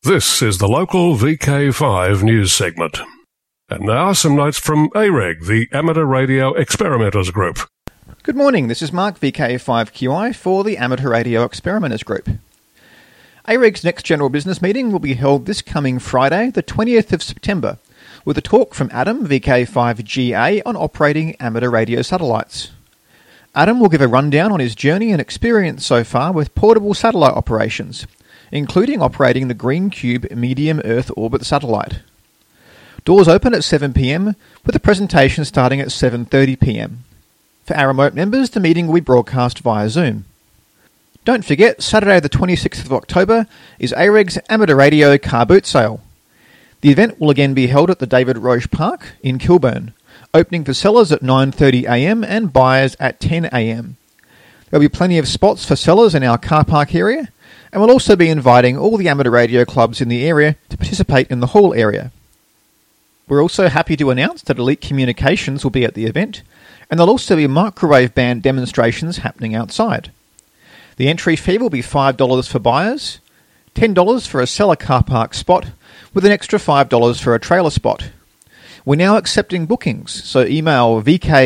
This is the local VK5 news segment. And now some notes from AREG, the Amateur Radio Experimenters Group. Good morning, this is Mark, VK5QI, for the Amateur Radio Experimenters Group. AREG's next general business meeting will be held this coming Friday, the 20th of September, with a talk from Adam, VK5GA, on operating amateur radio satellites. Adam will give a rundown on his journey and experience so far with portable satellite operations, including operating the Green Cube Medium Earth Orbit satellite. Doors open at 7 p.m, with the presentation starting at 7:30 p.m. For our remote members, the meeting will be broadcast via Zoom. Don't forget, Saturday the 26th of October is AREG's Amateur Radio Car Boot Sale. The event will again be held at the David Roche Park in Kilburn, opening for sellers at 9:30 a.m. and buyers at 10 a.m. There will be plenty of spots for sellers in our car park area, and we'll also be inviting all the amateur radio clubs in the area to participate in the hall area. We're also happy to announce that Elite Communications will be at the event, and there'll also be microwave band demonstrations happening outside. The entry fee will be $5 for buyers, $10 for a seller car park spot, with an extra $5 for a trailer spot. We're now accepting bookings, so email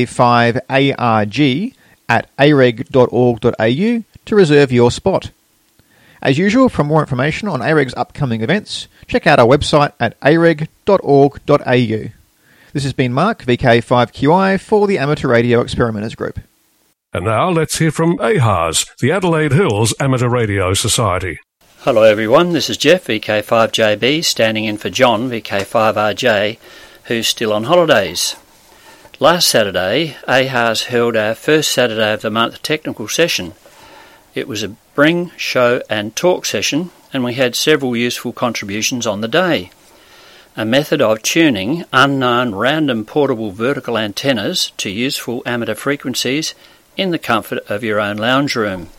vk5arg@areg.org.au to reserve your spot. As usual, for more information on AREG's upcoming events, check out our website at areg.org.au. This has been Mark, VK5QI, for the Amateur Radio Experimenters Group. And now let's hear from AHAS, the Adelaide Hills Amateur Radio Society. Hello everyone, this is Jeff, VK5JB, standing in for John, VK5RJ, who's still on holidays. Last Saturday, AHAS held our first Saturday of the month technical session. It was a bring, show and talk session, and we had several useful contributions on the day. A method of tuning unknown random portable vertical antennas to useful amateur frequencies in the comfort of your own lounge room.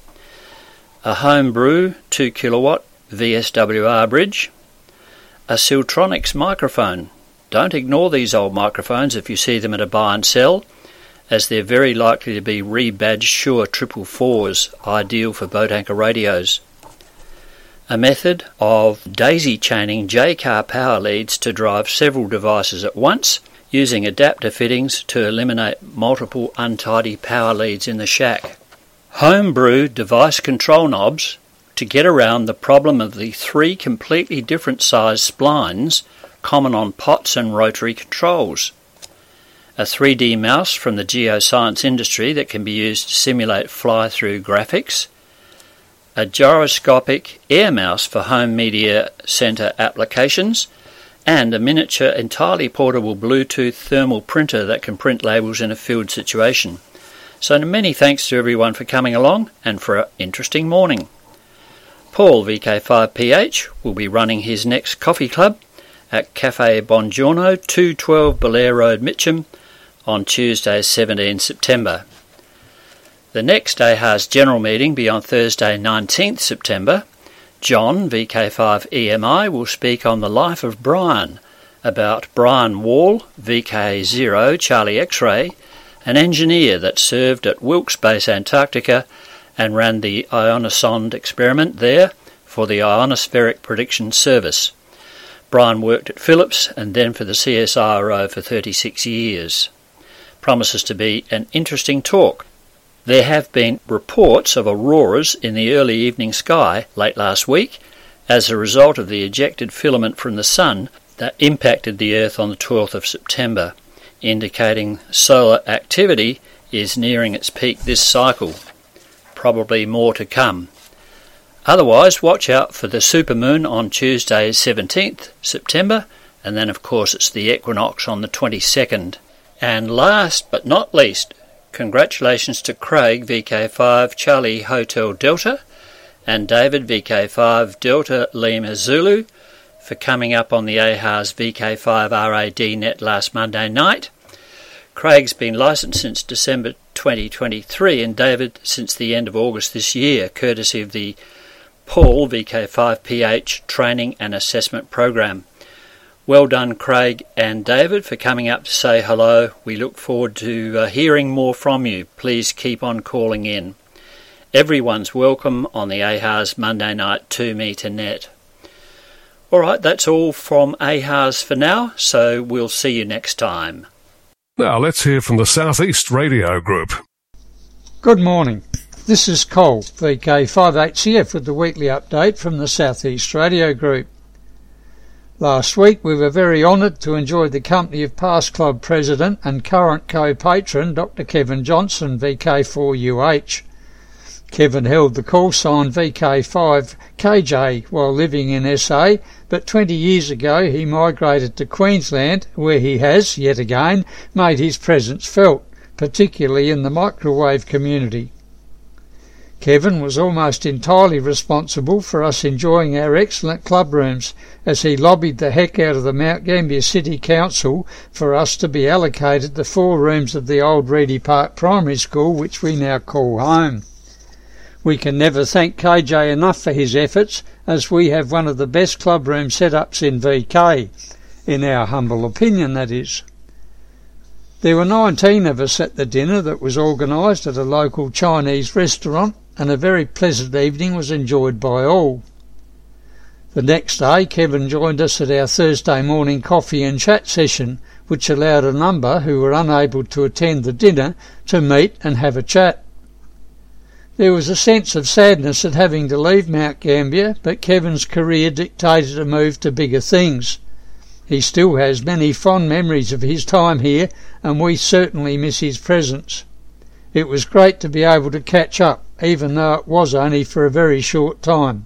A homebrew 2 kilowatt VSWR bridge. A Siltronics microphone. Don't ignore these old microphones if you see them at a buy and sell, as they're very likely to be rebadged Shure 444s, ideal for boat anchor radios. A method of daisy chaining J-car power leads to drive several devices at once, using adapter fittings to eliminate multiple untidy power leads in the shack. Homebrew device control knobs to get around the problem of the three completely different size splines common on pots and rotary controls. A 3D mouse from the geoscience industry that can be used to simulate fly-through graphics. A gyroscopic air mouse for home media centre applications, and a miniature entirely portable Bluetooth thermal printer that can print labels in a field situation. So many thanks to everyone for coming along and for an interesting morning. Paul, VK5PH, will be running his next coffee club at Cafe Bongiorno, 212 Belair Road, Mitcham, on Tuesday 17 September. The next AHAS general meeting be on Thursday 19th September. John, VK5EMI, will speak on the life of Brian, about Brian Wall, VK0 Charlie X-Ray, an engineer that served at Wilkes Base Antarctica and ran the Ionosonde experiment there for the Ionospheric Prediction Service. Brian worked at Phillips and then for the CSIRO for 36 years. Promises to be an interesting talk. There have been reports of auroras in the early evening sky late last week as a result of the ejected filament from the sun that impacted the Earth on the 12th of September, indicating solar activity is nearing its peak this cycle. Probably more to come. Otherwise, watch out for the supermoon on Tuesday 17th September, and then of course it's the equinox on the 22nd. And last but not least, congratulations to Craig, VK5 Charlie Hotel Delta, and David, VK5 Delta Lima Zulu, for coming up on the AHAS VK5 RAD net last Monday night. Craig's been licensed since December 2023 and David since the end of August this year, courtesy of the Paul VK5PH Training and Assessment Program. Well done, Craig and David, for coming up to say hello. We look forward to hearing more from you. Please keep on calling in. Everyone's welcome on the AHAS Monday night 2 metre net. Alright, that's all from AHARS for now, so we'll see you next time. Now let's hear from the South East Radio Group. Good morning. This is Cole, VK58CF, with the weekly update from the South East Radio Group. Last week we were very honoured to enjoy the company of past club president and current co-patron Dr Kevin Johnson, VK4UH. Kevin held the call sign VK5KJ while living in SA, but 20 years ago he migrated to Queensland, where he has, yet again, made his presence felt, particularly in the microwave community. Kevin was almost entirely responsible for us enjoying our excellent club rooms, as he lobbied the heck out of the Mount Gambier City Council for us to be allocated the 4 rooms of the old Reedy Park Primary School, which we now call home. We can never thank KJ enough for his efforts, as we have one of the best club room setups in VK, in our humble opinion, that is. There were 19 of us at the dinner that was organised at a local Chinese restaurant, and a very pleasant evening was enjoyed by all. The next day Kevin joined us at our Thursday morning coffee and chat session, which allowed a number who were unable to attend the dinner to meet and have a chat. There was a sense of sadness at having to leave Mount Gambier, but Kevin's career dictated a move to bigger things. He still has many fond memories of his time here, and we certainly miss his presence. It was great to be able to catch up, even though it was only for a very short time.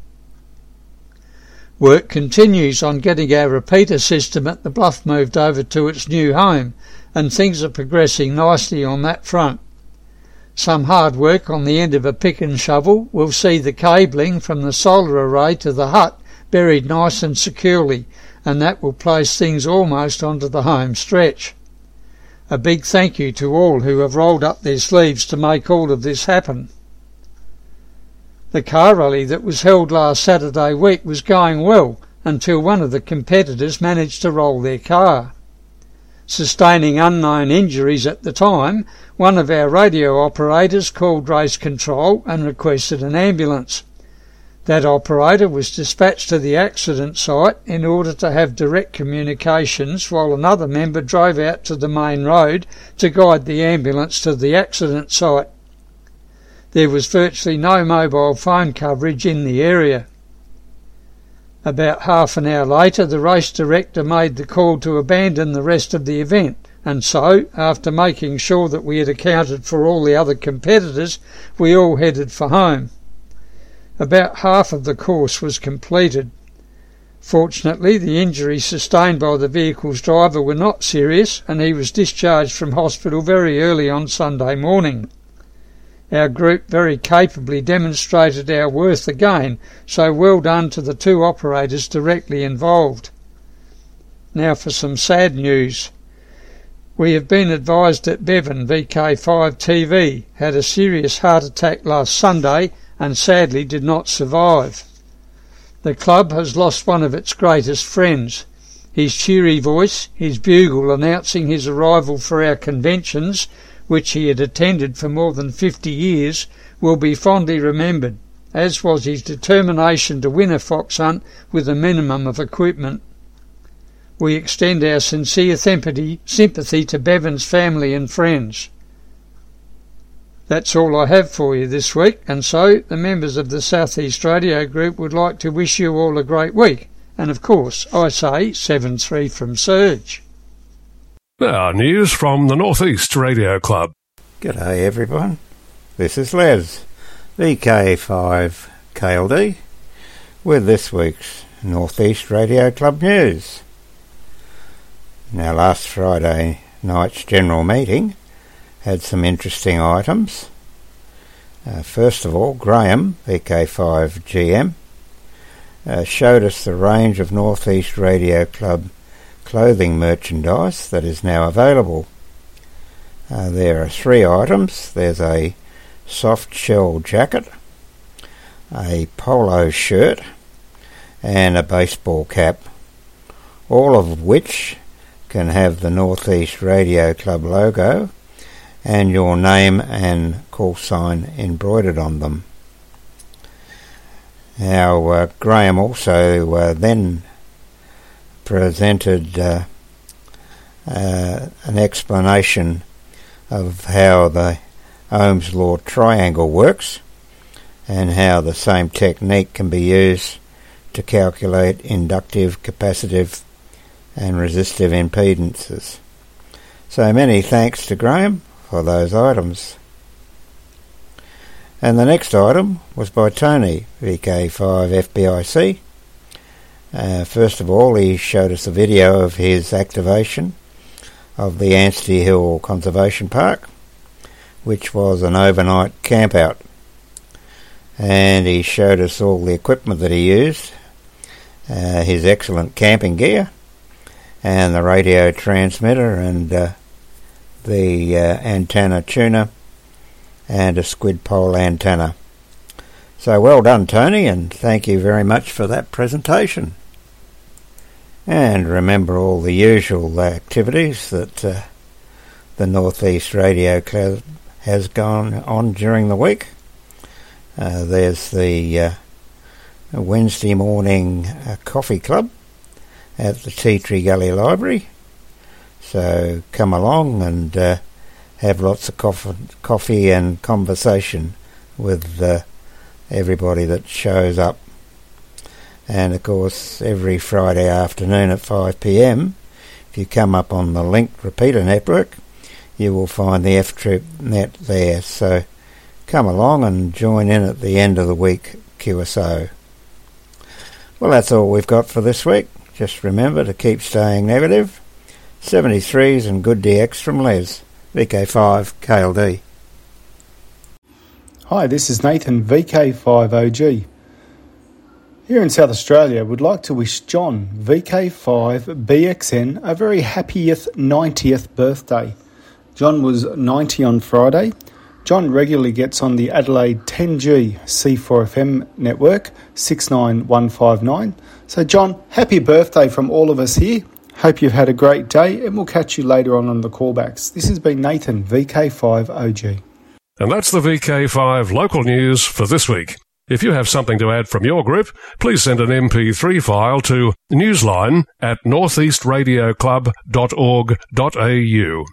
Work continues on getting our repeater system at the Bluff moved over to its new home, and things are progressing nicely on that front. Some hard work on the end of a pick and shovel will see the cabling from the solar array to the hut buried nice and securely, and that will place things almost onto the home stretch. A big thank you to all who have rolled up their sleeves to make all of this happen. The car rally that was held last Saturday week was going well until one of the competitors managed to roll their car. Sustaining unknown injuries at the time, one of our radio operators called race control and requested an ambulance. That operator was dispatched to the accident site in order to have direct communications, while another member drove out to the main road to guide the ambulance to the accident site. There was virtually no mobile phone coverage in the area. About half an hour later, the race director made the call to abandon the rest of the event, and so, after making sure that we had accounted for all the other competitors, we all headed for home. About half of the course was completed. Fortunately, the injuries sustained by the vehicle's driver were not serious, and he was discharged from hospital very early on Sunday morning. Our group very capably demonstrated our worth again, so well done to the 2 operators directly involved. Now for some sad news. We have been advised that Bevan, VK5TV, had a serious heart attack last Sunday and sadly did not survive. The club has lost one of its greatest friends. His cheery voice, his bugle announcing his arrival for our conventions, which he had attended for more than 50 years, will be fondly remembered, as was his determination to win a fox hunt with a minimum of equipment. We extend our sincere sympathy to Bevan's family and friends. That's all I have for you this week, and so the members of the South East Radio Group would like to wish you all a great week. And of course, I say 7-3 from Surge. Now, news from the North East Radio Club. G'day everyone, this is Les, VK5KLD, with this week's North East Radio Club news. Now, last Friday night's general meeting had some interesting items. First of all, Graham, VK5GM, showed us the range of North East Radio Club clothing merchandise that is now available. There are 3 items. There's a soft shell jacket, a polo shirt and a baseball cap, all of which can have the North East Radio Club logo and your name and call sign embroidered on them. Now, Graham also then presented an explanation of how the Ohm's law triangle works and how the same technique can be used to calculate inductive, capacitive and resistive impedances. So many thanks to Graham for those items. And the next item was by Tony, VK5FBIC. First of all, he showed us a video of his activation of the Anstey Hill Conservation Park, which was an overnight camp out. And he showed us all the equipment that he used, his excellent camping gear, and the radio transmitter, and the antenna tuner, and a squid pole antenna. So well done, Tony, and thank you very much for that presentation. And remember all the usual activities that the Northeast Radio Club has gone on during the week. There's the Wednesday morning coffee club at the Tea Tree Gully Library. So come along and have lots of coffee and conversation with everybody that shows up. And of course, every Friday afternoon at 5 p.m, if you come up on the linked repeater network, you will find the F-Trip net there. So come along and join in at the end of the week QSO. Well, that's all we've got for this week. Just remember to keep staying negative. 73s and good DX from Les, VK5 KLD. Hi, this is Nathan, VK5OG. Here in South Australia, would like to wish John, VK5BXN, a very happiest 90th birthday. John was 90 on Friday. John regularly gets on the Adelaide 10G C4FM network, 69159. So John, happy birthday from all of us here. Hope you've had a great day, and we'll catch you later on the callbacks. This has been Nathan, VK5OG. And that's the VK5 local news for this week. If you have something to add from your group, please send an MP3 file to newsline@northeastradioclub.org.au.